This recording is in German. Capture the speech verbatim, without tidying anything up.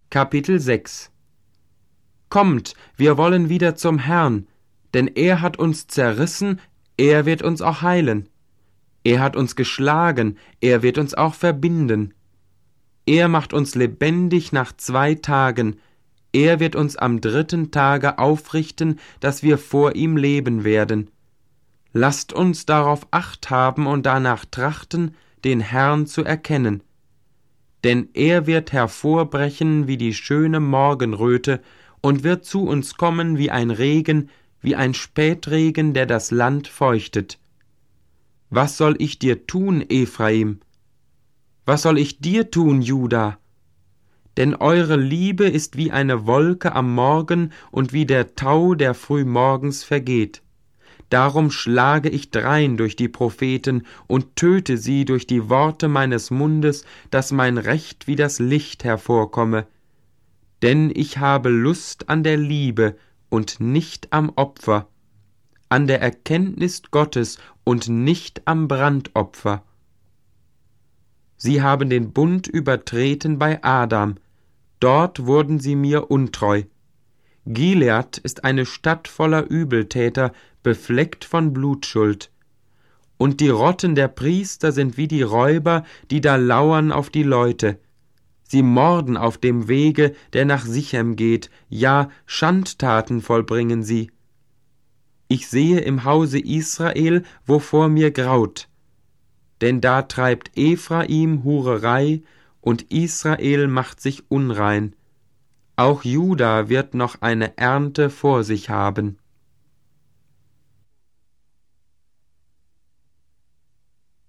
Kapitel sechs. Kommt, wir wollen wieder zum Herrn, denn er hat uns zerrissen, er wird uns auch heilen. Er hat uns geschlagen, er wird uns auch verbinden. Er macht uns lebendig nach zwei Tagen, er wird uns am dritten Tage aufrichten, dass wir vor ihm leben werden. Lasst uns darauf Acht haben und danach trachten, den Herrn zu erkennen. Denn er wird hervorbrechen wie die schöne Morgenröte und wird zu uns kommen wie ein Regen, wie ein Spätregen, der das Land feuchtet. Was soll ich dir tun, Ephraim? Was soll ich dir tun, Juda? Denn eure Liebe ist wie eine Wolke am Morgen und wie der Tau, der frühmorgens vergeht. Darum schlage ich drein durch die Propheten und töte sie durch die Worte meines Mundes, dass mein Recht wie das Licht hervorkomme. Denn ich habe Lust an der Liebe und nicht am Opfer, an der Erkenntnis Gottes und nicht am Brandopfer. Sie haben den Bund übertreten bei Adam, dort wurden sie mir untreu. Gilead ist eine Stadt voller Übeltäter, befleckt von Blutschuld. Und die Rotten der Priester sind wie die Räuber, die da lauern auf die Leute. Sie morden auf dem Wege, der nach Sichem geht, ja, Schandtaten vollbringen sie. Ich sehe im Hause Israel, wovor mir graut. Denn da treibt Ephraim Hurerei, und Israel macht sich unrein. Auch Juda wird noch eine Ernte vor sich haben.